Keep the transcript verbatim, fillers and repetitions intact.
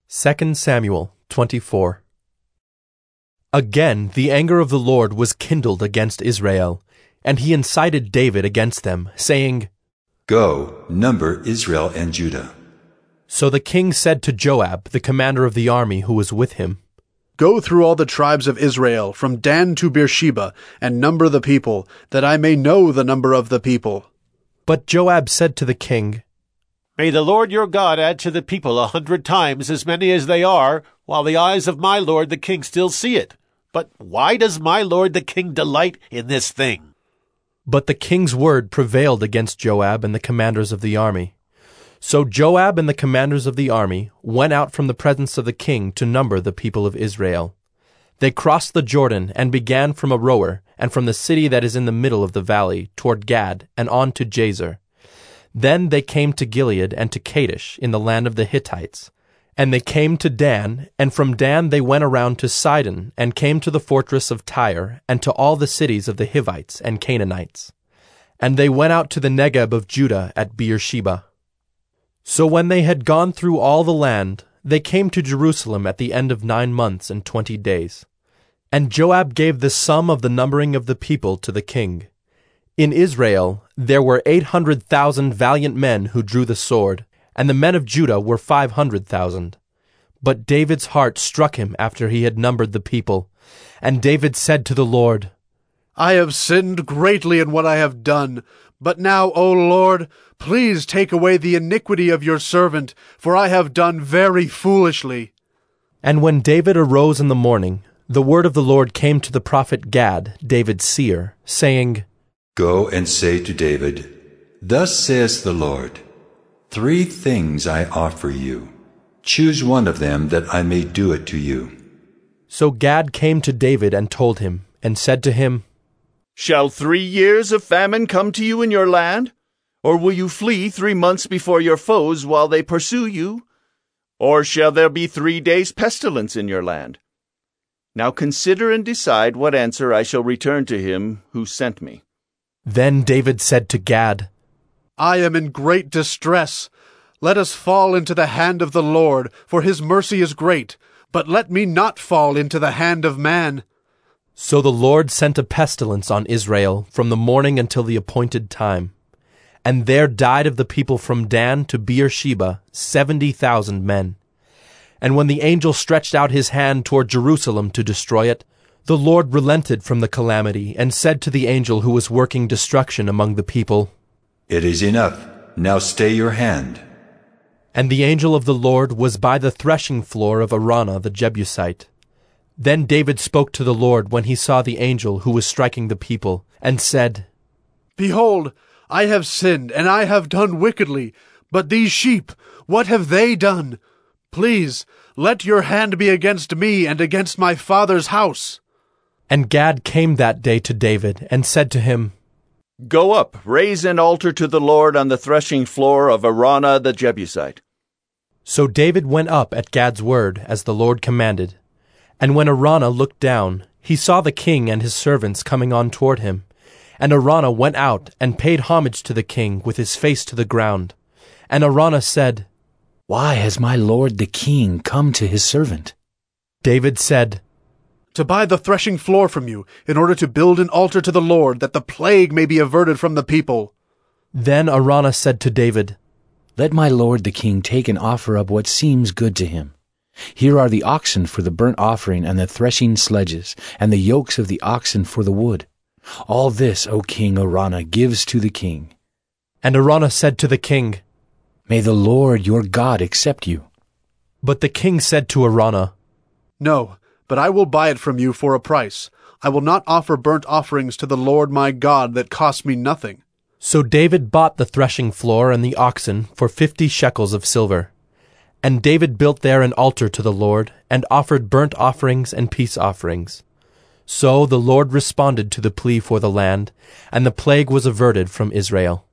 Second Samuel twenty-four. Again the anger of the Lord was kindled against Israel, and he incited David against them, saying, Go, number Israel and Judah. So the king said to Joab, the commander of the army who was with him, Go through all the tribes of Israel, from Dan to Beersheba, and number the people, that I may know the number of the people. But Joab said to the king, May the Lord your God add to the people a hundred times as many as they are, while the eyes of my lord the king still see it. But why does my lord the king delight in this thing? But the king's word prevailed against Joab and the commanders of the army. So Joab and the commanders of the army went out from the presence of the king to number the people of Israel. They crossed the Jordan and began from Aroer, and from the city that is in the middle of the valley, toward Gad, and on to Jazer. Then they came to Gilead and to Kadesh in the land of the Hittites. And they came to Dan, and from Dan they went around to Sidon, and came to the fortress of Tyre, and to all the cities of the Hivites and Canaanites. And they went out to the Negeb of Judah at Beersheba. So when they had gone through all the land, they came to Jerusalem at the end of nine months and twenty days. And Joab gave the sum of the numbering of the people to the king. In Israel there were eight hundred thousand valiant men who drew the sword, and the men of Judah were five hundred thousand. But David's heart struck him after he had numbered the people. And David said to the Lord, I have sinned greatly in what I have done. But now, O Lord, please take away the iniquity of your servant, for I have done very foolishly. And when David arose in the morning, the word of the Lord came to the prophet Gad, David's seer, saying, Go and say to David, Thus says the Lord, Three things I offer you. Choose one of them that I may do it to you. So Gad came to David and told him, and said to him, Shall three years of famine come to you in your land? Or will you flee three months before your foes while they pursue you? Or shall there be three days' pestilence in your land? Now consider and decide what answer I shall return to him who sent me. Then David said to Gad, I am in great distress. Let us fall into the hand of the Lord, for his mercy is great. But let me not fall into the hand of man. So the Lord sent a pestilence on Israel from the morning until the appointed time. And there died of the people from Dan to Beersheba seventy thousand men. And when the angel stretched out his hand toward Jerusalem to destroy it, the Lord relented from the calamity, and said to the angel who was working destruction among the people, It is enough. Now stay your hand. And the angel of the Lord was by the threshing floor of Araunah the Jebusite. Then David spoke to the Lord when he saw the angel who was striking the people, and said, Behold, I have sinned, and I have done wickedly. But these sheep, what have they done? Please, let your hand be against me and against my father's house. And Gad came that day to David, and said to him, Go up, raise an altar to the Lord on the threshing floor of Araunah the Jebusite. So David went up at Gad's word, as the Lord commanded. And when Araunah looked down, he saw the king and his servants coming on toward him. And Araunah went out and paid homage to the king with his face to the ground. And Araunah said, Why has my lord the king come to his servant? David said, To buy the threshing floor from you, in order to build an altar to the Lord, that the plague may be averted from the people. Then Araunah said to David, Let my lord the king take and offer up what seems good to him. Here are the oxen for the burnt offering, and the threshing sledges, and the yokes of the oxen for the wood. All this, O king Araunah, gives to the king. And Araunah said to the king, May the Lord your God accept you. But the king said to Araunah, No, but I will buy it from you for a price. I will not offer burnt offerings to the Lord my God that cost me nothing. So David bought the threshing floor and the oxen for fifty shekels of silver. And David built there an altar to the Lord, and offered burnt offerings and peace offerings. So the Lord responded to the plea for the land, and the plague was averted from Israel.